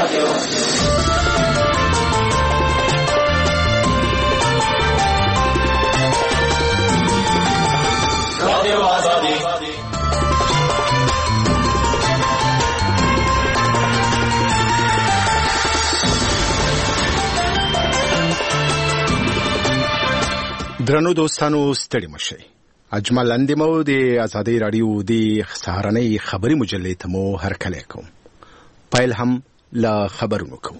درنو دوستانو ستړي مشئ. اجمل اندمو د آزادۍ رادیو د سهارنۍ خبري مجلې ته مو هرکلی کوم. پیل هم له خبرونو کوم.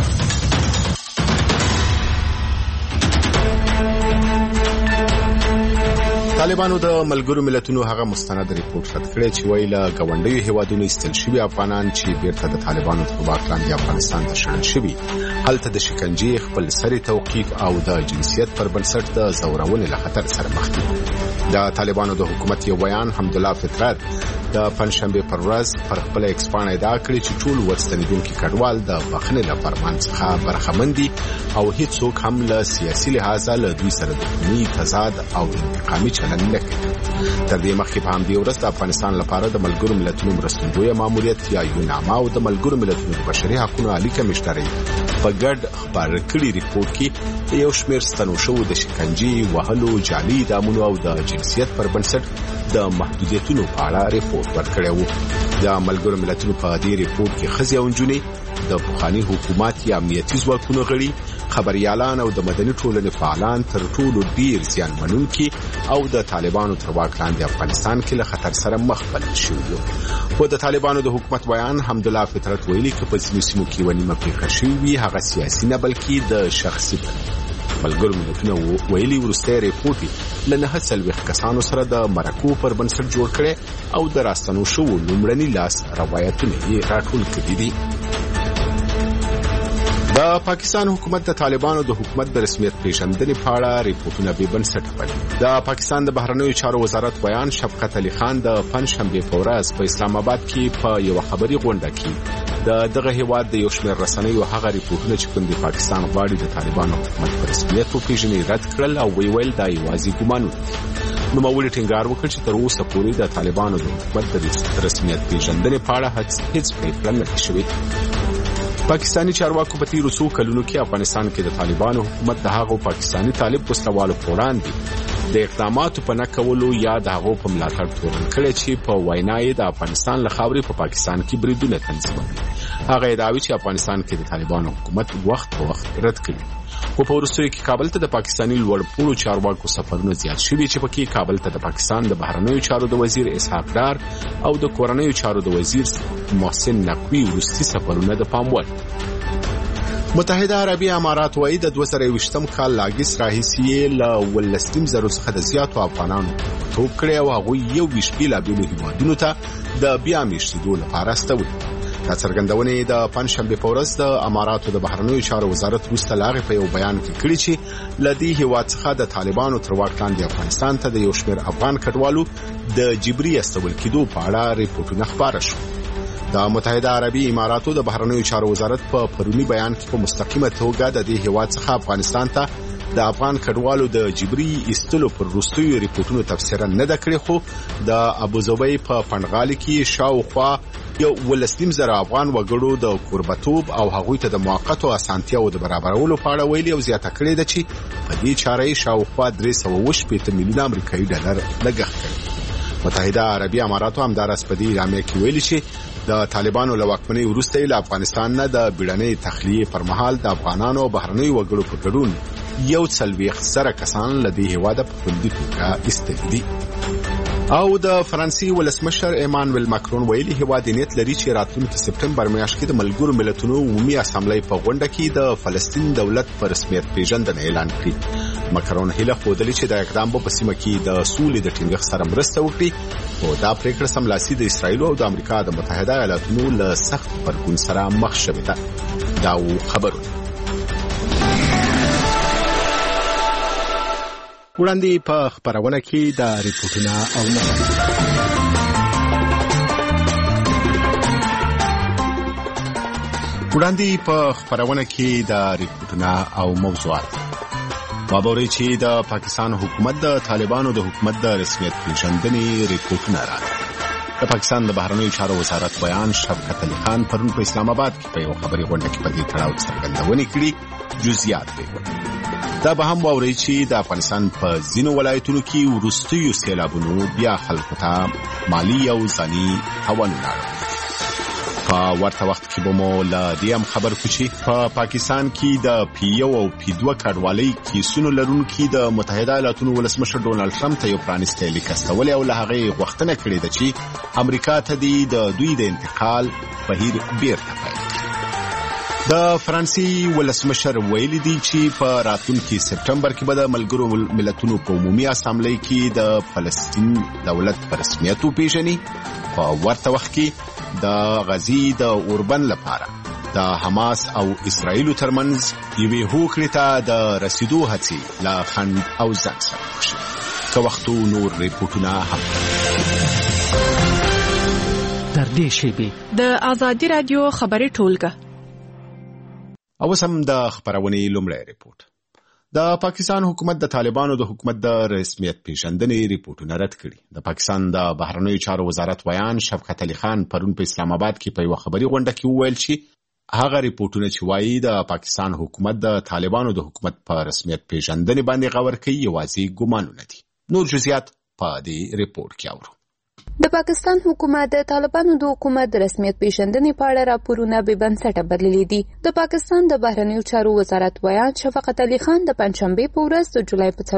طالبانو د ملګرو ملتونو هغه مستند ریپورت رد کړی چې وایي له ګاونډیو هیوادونو ایستل شوي افغانان چې بیرته د طالبانو تر واک لاندې افغانستان ته شړل شوي هلته د شکنجې، خپل سري توقیف او د جنسیت پر بنسټ د ځورونې له خطر سره مخ دي. د طالبانو د حکومت یو بیان حمدالله فطرت د پنجشنبې پر ورځ پر خپل ایکس پاڼه ادعا کړې چې ټول ورستنیدونکي کډوال د بخښنې له فرمان څخه برخمن دي او هیڅوک هم له سیاسي لحاظه له دوی سره دښمني، تضاد او انتقامي چلند نه کوي. تر دې مخکې په همدې ورځ د افغانستان لپاره د ملګرو ملتونو مرستندویه ماموریت یا یوناما او د ملګرو ملتونو د بشري حقوقو عالی کمشنرۍ په ګډ خبر کړي ریپورت کې یو شمېر ستنو شوو د شکنجې، وهلو، جعلي اعدامونو او د جنسیت پر بنسټ د محدودیتونو په اړه ریپورت ورکړی و. د ملګرو ملتونو په دې ریپورت کې ښځې او نجونې، د پخواني حکومت یا امنیتي ځواکونو غړي، خبريالان او د مدني ټولنې فعالان تر ټولو ډیر زیان منونکي او د طالبانو تر واک لاندې افغانستان کې له خطر سره مخ بلل شوي دي. خو د طالبانو د حکومت بیان حمدالله فطرت ویلي چې په ځینو سیمو کې ونیمه پیښه شوې وي هغه سیاسي نه بلکې د شخصي ملګرو ملتونو ویلي وروستی ریپورت له 940 کسانو سره د مرکو پر بنسټ جوړ کړی او د راستنو شوو لومړني لاس روایتونه یې راټول کړي دي. د پاکستان حکومت د طالبانو د حکومت د رسمیت پیژندنې په اړه ریپورتونه بې بنسټه بللي. د پاکستان د بهرنیو چارو وزارت بیان شفقت علي خان د پنجشنبې په ورځ په اسلام آباد کې په یو خبري غونډه کې د دغه هیواد د یو شمېر رسنیو هغه ریپورتونه چې کوم د پاکستان غواړي د طالبانو حکومت په رسمیت وپېژني رد کړل او ویل دا یوازې ګمانونه. نوموړي ټینګار وکړ چې تر اوسه پورې د طالبانو د حکومت د رسمیت پیژندنې په اړه هیڅ پریکړه نه ده شوې. پاکستانی چارواکو په تیرو څو کلونو کې افغانستان کې د طالبانو حکومت د هغو پاکستانی طالب وسلوالو په وړاندې د اقداماتو په نه کولو یا د هغو په ملاتړ تورن کړی چې په وینا یې د افغانستان له خاورې په پاکستان کې بریدونه تنظیموي. هغه ادعاوې چې افغانستان کې د طالبانو حکومت وخت په وخت رد کړي. خو په وروستیو کې کابل ته د پاکستاني لوړپوړو چارواکو سفرونه زیات شوي چې پکې کابل ته د پاکستان د بهرنیو چارو د وزیر اسحاق ډار او د کورنیو چارو د وزیر محسن نقوي وروستي سفرونه د پام وړ. متحده عربي امارات وايي د 2020 کال لاګیس راهیسې له 12,000 څخه د زیاتو افغانانو توپ کړی او هغوی 21 بیلابیلو هیوادونو ته د بیا میشتېدو لپاره استولي. دا څرګندونې د پنجشنبې په ورځ د اماراتو د بهرنیو چارو وزارت وروسته له هغې په یو بیان کې کړي چې له دې هیواد څخه د طالبانو تر واک لاندې افغانستان ته د یو شمېر افغان کډوالو د جبري استول کېدو په اړه ریپورټونه خپاره شو. د متحده عربي اماراتو د بهرنیو چارو وزارت په پرونی بیان کې په مستقیمه توګه د دې هیواد څخه افغانستان ته د افغان کډوالو د جبري ایستلو پر وروستیو ریپورټونو تفسیرا نه ده کړې، خو د ابوظبي په پنډغالي کې شاوخوا 12,000 افغان وګړو د کوربتوب او هغوی ته د موقتو اسانتیاو د برابرولو په اړه ویلي او زیاته کړې ده چې په دې چاره یې شاوخوا 380 میلیونه امریکایي ډالر لګښت کړی. متحده عربي اماراتو همداراز په دې اعلامیه کې ویلي چې د طالبانو له واکمنۍ وروسته له افغانستان نه د بیړنۍ تخلیې پر مهال د افغانانو او بهرنیو وګړو په ګډون 140,000 کسان له دې هیواده په خوندي توګه ایستلي دي. او د فرانسې ولسمشر ایمانویل ماکرون ویلي هیواد نیت لري چې راتلونکي سپټمبر میاشت کې د ملګرو ملتونو عمومي اسامبلۍ په غونډه کې د فلسطین دولت په رسمیت پیژندنه اعلان کړي. ماکرون هیله ښودلې چې د اقدام په سیمه کې د سولې د ټینګښت سره مرسته وکړي او دا پریکړه سملاسي د اسرایل او د امریکا د متحده ایالاتونو له سخت غبرګون سره مخ شوې ده. دا خبرونه وړاندې په خبرونه کې د ریپورتونه او موضوعات وابوري چې د پاکستان حکومت د طالبانو د حکومت د رسمیت پیژندنې ریپورتونه راغلي. د پاکستان د بهرنیو چارو وزارت بیان شفقت علي خان پرون په اسلام آباد کې په یو خبري غونډه کې په دې تړاو څرګندونې کړې. جزئیات به دا به هم واورئ چې د افغانستان په ځینو ولایتونو کې وروستیو سیلابونو بیا خلکو ته مالی او ځاني تاوانونه اړوي. په ورته وخت کې به مو له دې هم خبر کو چې په پاکستان کې د پی1 او پی2 کډوالۍ کیسونو لرونکي د متحده ایالاتونو ولسمشر ډونالد ټرمپ ته یو پرانیستی لیک استولی او له هغې غوښتنه کړې ده چې امریکا ته د دوی د انتقال بهیر بیرته پیل کړي. د فرانسې ولسمشر ویلي دی چې په راتلونکي سپټمبر کې به د ملګرو ملتونو په عمومي اسامبلۍ کې د فلسطین دولت په رسمیت وپیژني. په ورته وخت کې د غزي د اوربن لپاره د حماس او اسرائیل ترمنځ یوې هوکړې ته د رسیدو هڅې لا خنډ او ځنډ سره مخ شوي. که وختو نور ریپورټونه هم تر دې شیبې د ازادي رادیو خبري ټولګه. اوس هم د خبرونې لومړی ریپورت. د پاکستان حکومت د طالبانو د حکومت د رسمیت پیژندنې ریپورتونه رد کړي. د پاکستان د بهرنیو چارو وزارت بیان شفقت علي خان پرون په اسلام آباد کې په یو خبري غونډه کې وویل چې هغه ریپورتونه چې وایي د پاکستان حکومت د طالبانو د حکومت په رسمیت پیژندنې باندې غور کوي یوازې ګمانونه دي. نور جزئیات په دې ریپورت کې اورو. د پاکستان حکومت د طالبانو د حکومت د رسمیت پیژندنې په اړه راپورونه بې بنسټه بللي دي. د پاکستان د بهرنیو چارو وزارت بیان شفقت علي خان د پنځشنبې په ورځ د جولای په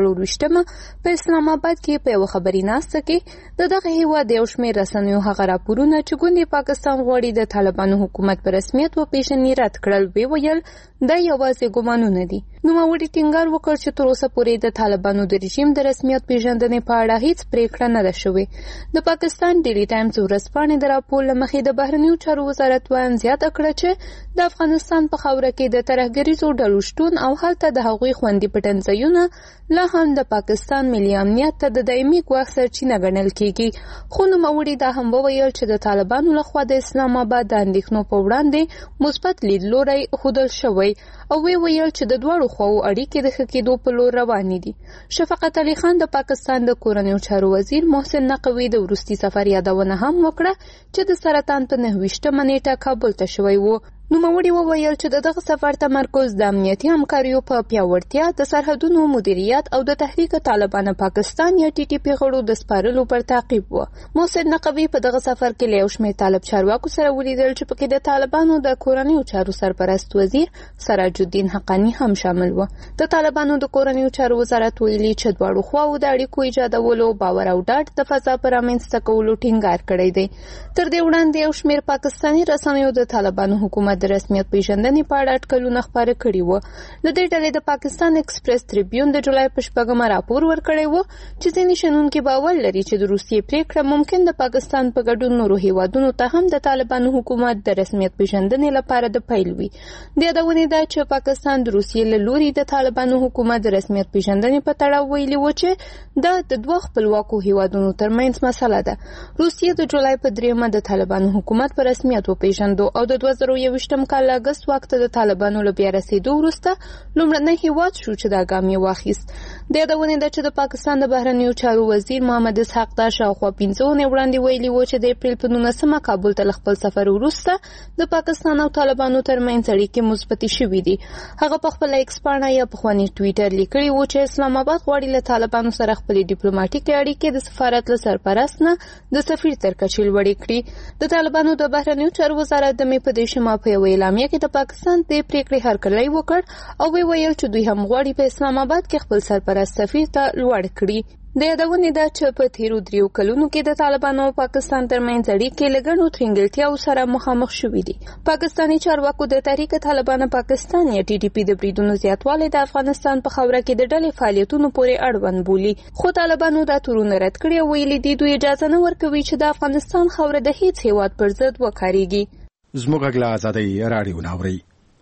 24 په اسلام آباد کې په یو خبري ناسته کې دغه هیواد یو شمېر رسنیو هغه راپورونه چې ګوندې پاکستان غواړي د طالبانو حکومت په رسمیت وپیژني رد کړل. ویل دا یوازې ګمانونه دي. نوموړي ټینګار وکړ چې تر اوسه پورې د طالبانو د رژیم د رسمیت پیژندنې په اړه هیڅ پریکړه نه ده شوې. د پاکستان ډیلی ټایمز ورځپاڼې د راپور له مخې د بهرنیو چارو وزارت بیان زیاته کړه چې د افغانستان په خاوره کې د ترهګریزو ډلو شتون او هلته د هغوی خوندي پټنځایونه لا هم د پاکستان ملي امنیت ته د دایمي ګواښ سرچینه ګڼل کیږي. خو نوموړي دا هم وویل چې د طالبانو لخوا د اسلام آباد د اندېښنو په وړاندې مثبت لیدلوری ښودل شوی او ویل چې د دواړو خواو اړیکې د ښه کېدو په لور روانې دي. شفقت علي خان د پاکستان د کورنیو چارو وزیر محسن نقوي د وروستي سفر یادونه هم وکړه چې د سرطان په 29 نیټه کابل ته شوی و. نوموړي وویل چې دغه سفر تمرکز د امنیتي همکاریو په پیاوړتیا، د سرحدونو مدیریت او د تحریک طالبان پاکستان یا TTP غړو د سپارلو پر تعقیب و. محسن نقوي په دغه سفر کې له یو شمېر طالب چارواکو سره ولیدل چې پکې د طالبانو د کورنیو چارو سرپرست وزیر سراج الدین حقانی هم شامل و. د طالبانو د کورنیو چارو وزارت ویلي چې دواړو خواو د اړیکو ایجادولو، باور او ډاډ د فضا پر رامنځته کولو ټینګار کړی دی. تر دې وړاندې یو شمېر پاکستاني رسنیو د طالبانو حکومت د رسمیت پیژندنې په اړه اټکلونه خپاره کړي وو. د دې ډلې د پاکستان ایکسپریس ټریبیون د جولای په 8 راپور ورکړی وو چې ځینې شنونکي باور لري چې د روسیې پریکړه ممکن د پاکستان په ګډون نورو هیوادونو ته هم د طالبانو حکومت د رسمیت پیژندنې لپاره د پیل وي. د یادونې ده چې پاکستان د روسیې له لوري د طالبانو حکومت د رسمیت پیژندنې په تړاو ویلي و چې دا د دوه خپلواکو هیوادونو ترمنځ مسله ده. روسیې د جولای په 3 د طالبانو حکومت په رسمیت وپیژندو او د 2021 کال اگست وخت د طالبانو له بیا رسیدو وروسته لومړنی هیواد شو چې دا ګام یې واخیست. د یادونې ده چې د پاکستان د بهرنیو چارو وزیر محمد اسحاق دا شاوخوا 15 اونۍ وړاندې ویلي و چې د اپریل په 19 کابل ته خپل سفر وروسته د پاکستان او طالبانو ترمنځ اړیکې مثبتې شوې دي. هغه په خپل ایکس پاڼه یا په خواني ټویټر لیکلي و چې اسلام آباد غواړي له طالبانو سره خپل ډیپلوماټیکي اړیکې د سفارت له سرپرست نه د سفیر تر کچې لوړې کړي. د طالبانو د بهرنیو چارو وزارت د مې په دې شمه په یو اعلامیه کې د پاکستان د پریکړې هرکلی وکړ او ویل چې دوی هم غواړي په اسلام آباد کې خپل سرپرست سفیر ته لوړ کړي. د یادونې ده چې په تیرو 3 کلونو کې د طالبانو او پاکستان ترمنځ اړیکې له ګڼو ترنګلتیاو سره مخامخ شوې دي. پاکستاني چارواکو د تحریک طالبان پاکستان یا TTP د بریدونو زیاتوالی د افغانستان په خاوره کې د ډلې فعالیتونو پورې اړوند بولي. خو طالبانو دا تورونه رد کړي او ویلي دي دوی اجازه نه ورکوي چې د افغانستان خاوره د هیڅ هیواد پر ضد وکارېږي. زموږ غږ له ازادۍ راډیو ناوري.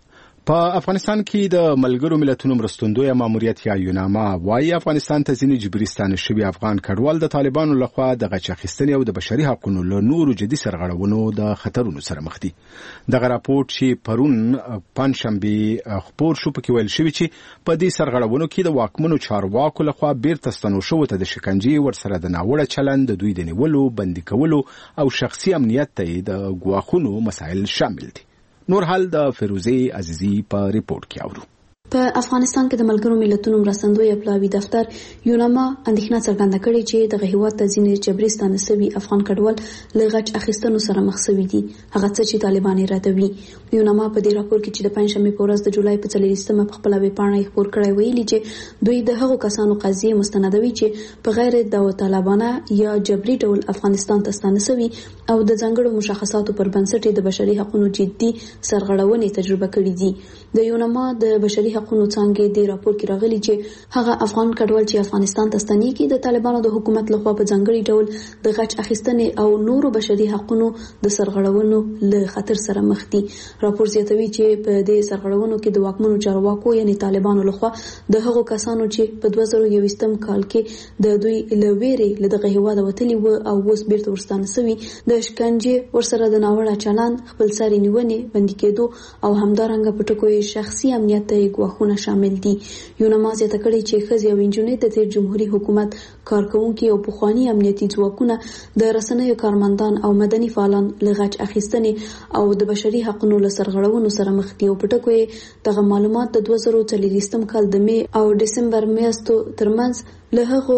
په افغانستان کې د ملګرو ملتونو مرستندویه ماموریت یا یوناما وايي افغانستان ته ځینې جبري ستانه شوي افغان کډوال د طالبانو لخوا د غچ اخیستنې او د بشري حقوقو له نورو جدي سرغړونو د خطرونو سره مخ دي. دغه راپورټ چې پرون پنځشنبه خبر شو پکې ویل شوی چې په دې سرغړونو کې د واکمنو چارواکو لخوا بیرته ستنو شو ته د شکنجې ورسره د ناوړه چلند د دوی د نیولو بندي کولو او شخصي امنیت ته د ګواښونو مسایل شامل دي. نور حال د فیروزه عزیزی په ریپورت کې اورو. په افغانستان کې د ملګرو ملتونو مرستندوی پلاوی دفتر یوناما اندېښنه څرګنده کړې چې د هیواد ته ځینې جبري ستانه شوي افغان کډوال له غچ اخیستنو سره مخ شوي دي، هغه څه چې طالبان یې ردوي. یوناما په دې راپور کې چې د پنځشنبه په ورځ د جولای په 30مه په خپل ویبپاڼه خبر کړی ویلي چې دوی د هغو کسانو قضیې مستندوي چې په غیر داوطلبانه یا جبري ډول افغانستان ته ستانه شوي او د ځانګړو مشخصاتو پر بنسټ د بشري حقوقو جدي سرغړونې تجربه کړې دي. د یوناما د بشري حقوقو څنګه د راپور کې راغلي چې هغه افغان کډوال چې افغانستان ته ستنېږي د طالبانو د حکومت لخوا په ځانګړي ډول د غچ اخیستنې او نورو بشري حقوقو د سرغړونو له خطر سره مخ دي. راپور زیاتوي چې په دې سرغړونو کې د واکمنو چارواکو یعنی طالبانو لخوا د هغو کسانو چې په 2021 کال کې د دوی لويري له دغه هیواد وتلي و او اوس بیرته ورستانه شوي د شکنجې ورسره د ناوړه چلند خپلسري نیونې بندي کېدو او همدارنګه په ټکو شخصي امنیت ته ګواښونه شامل دي. یوناما زیاته کړې چې ښځې او نجونې د تیر جمهوریت حکومت کارکونکو او پخوانی امنیتي ځواکونه د رسنیو کارمندان او مدني فعالان له غچ اخیستنې او د بشري حقوقو له سرغړونو سره مخ دي. او په ټکو دغه معلومات د 2023 کال د می او دسمبر میاشتو ترمنځ له هغو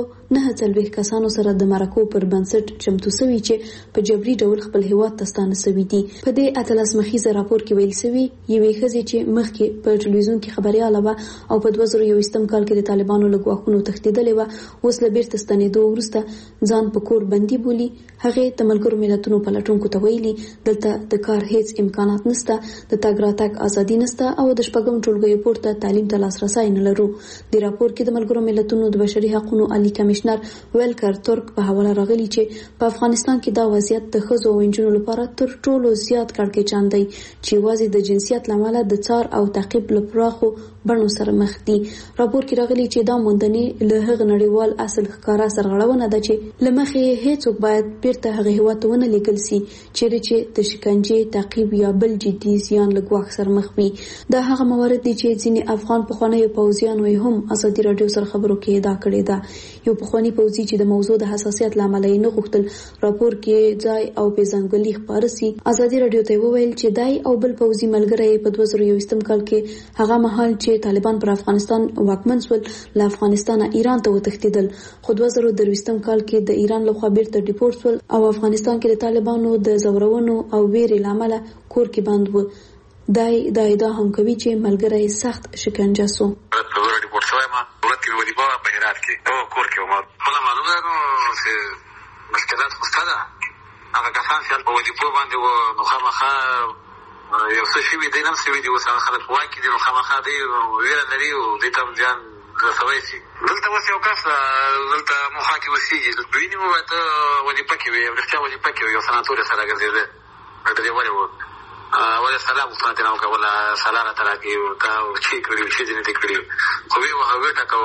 9 کسانو سره د مرکو پر بنسټ چمتو شوي چې په جبري ډول خپل هیواد ته ستانه شوي دي. په دې 18 مخیزه راپور کې ویل شوی یوې ښځې چې مخکې په ټلویزیون کې خبرياله و او په 2021 کال کې د طالبانو له ګواښونو تښتېدلې و اوس له بیرته ستنېدو وروسته ځان په کور بندي بولي. هغه د ملګرو ملتونو پلټونکو ته ویلي دلته د کار هیڅ امکانات نشته، د تګ راتګ ازادي نشته او د شپږم ټولګي پورته تعلیم ته لاسرسی نه لرو. د راپور کې د ملګرو ملتونو د بشري حقوقو عالی کمشنر ویلکر ترک په حواله راغلی چې په افغانستان کې دا وضعیت د ښځو او نجونو لپاره تر ټولو زیات کړکېچن دی چې یوازې د جنسیت لامل د څار او تعقیب لپاره بڼو سره مخ دي. راپور کې راغلی چې دا موندنې له هغه نړیوال اصل ښکارا سرغړونه ده چې لمخې هیڅوک باید بیرته هغه هیواد ته ونه لیږل شي چې د شکنجې تعقیب یا بل جدي زیان له ګواښ سره مخ وي. دا هغه موارد دي چې ځینې افغان پخوانیو پوځیانو هم ازادي رادیو سره خبرو کې ادعا کړې ده. یو پخوانی پوځي چې د موضوع د حساسیت لامل یې نه غوښتل راپور کې ځای او پیژنګلي خبره سي، ازادي رادیو ته وویل چې دای او بل پوځي ملګری په 2021 کال کې هغه مهال چې طالبان پر افغانستان واکمن شول له افغانستانه ایران ته وتښتیدل، خو 2023 کال کې د ایران لخوا بیرته ډیپورت شول او افغانستان کې د طالبانو د زورونو او ویرې لامل کور کې بند و. دای دا ادعا هم کوي چې ملګری سخت شکنجه سو. ډیپورت شوی ما دولت کې وظیفه په هرات کې او کور کې ما خپل معلومه ده نو چې مشکلات خوسته ده هغه کسان چې په وظیفه باندې و نو خامخا یو څه شي دي نن څه دي وسه خلک واکې دي نو خامخا دي ویره لري او دې ته ځان رسوي شي. دلته اوس یو کس دلته موخه کې وسیږي دوی نیمه ته وظیفه کې وي ورته وظیفه کې یو سناتور سره ګرځېده دا دی وره ولا سلام وفاتنا ولا سلامه تراکي کا چې کړی چې دې کړی خو وی وهغه ټکو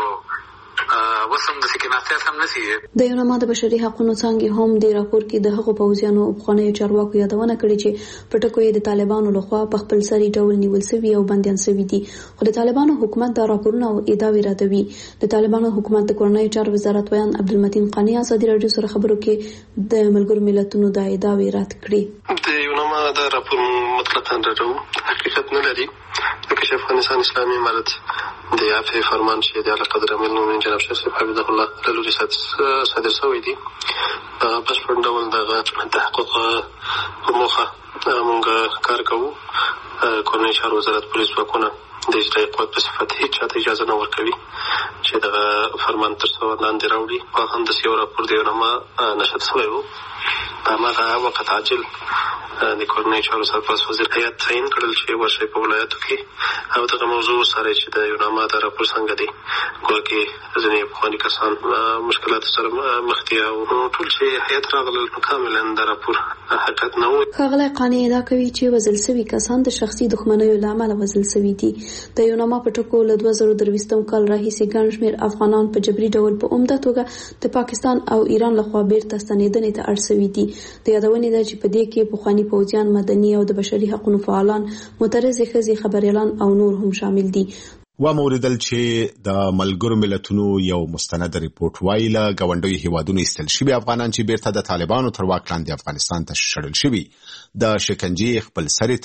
وسم د سکیناسته سم نسی. د یوناما د بشري حقوقو څنګه هم د راپور کې د هغو پوځیانو او خانه چارواکو یادونه کړې چې پټکو د طالبانو لخوا په خپل سری ډول نیول شوی او بندیان شوی دي. خو د طالبانو حکومت دا راپورونه او ادعاوې راټوي. د طالبانو حکومت د کورنۍ چارو وزارت ویان عبدالمتین قانی ازادي رادیو سره خبرو کې د ملګرو ملتونو د ادعاوې رات کړې. د یوناما دا راپور مطلقاً راټو حقیقت نه لري چې افغانستان اسلامي امارت د عفو فرمان چې د اعلی قدر امیر المؤمنین جناب شیخ حبیب الله له لوري صادر شوی دی په بشپړ ډول د تحقیق په موخه موږ کار کوو. کورنۍ چارو وزارت پولیس ځواکونه د اجرایي قوت په صفت هیڅ چاته اجازه نه ورکوي چې دغه فرمان تر څو لاندې راوړي. او همداسې یو راپور د یوناما نشر شوی و. په هماغه وخت عاجل د کورنیو چارو سرپرست وزیر هیات تعیین کړل چې ورشي په ولایتو کې او دغه موضوع سره چې د یوناما د راپور څنګه دی ګواکې ځینې پخواني کسان مشکلاتو سره مخ دي او ټول چې هیات راغلل کاملا د راپور حقیقت نه و. ښاغلی قانع ادعا کوي چې وژل شوي کسان د شخصي دښمنیو له امله وژل شوي دي. د یوناما په ټکو له 2023 کال راهیسې ګڼ شمېر افغانان په جبري ډول په عمده توګه د پاکستان او ایران لخوا بیرته ستنېدنې ته اړ شوي دي. د یادونې ده چې په دې کې پخواني پوځیان، مدني او د بشري حقوقو فعالان، معترضې ښځې، خبريالان او نور هم شامل دي. وموردل چې د ملګرو ملتونو یو مستند ریپورت وایي له ګاونډیو هیوادونو ایستل شوي افغانان چې بیرته د طالبانو تر واک لاندې افغانستان ته شړل شوي د شکنجې خپل سري